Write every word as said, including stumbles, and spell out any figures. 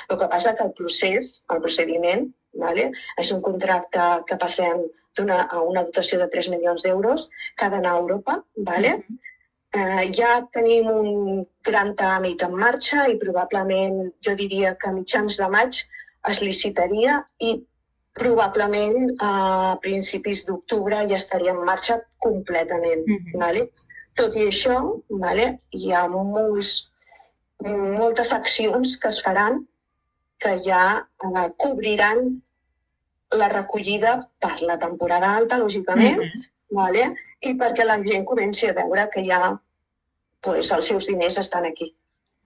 El que passa que el procés, el procediment, vale, és un contracte que passem d'una, a una dotació de tres milions d'euros que ha d'anar a Europa. Vale? Eh, ja tenim un gran tràmit en marxa i probablement, jo diria que a mitjans de maig es licitaria i probablement a principis d'octubre ja estaria en marxa completament. Mhm. Vale? Tot i això, vale, hi ha molts, moltes accions que es faran que ja eh, cobriran la recollida per la temporada alta, lògicament, Mhm. vale? I perquè la gent comenci a veure que ja pues, els seus diners estan aquí.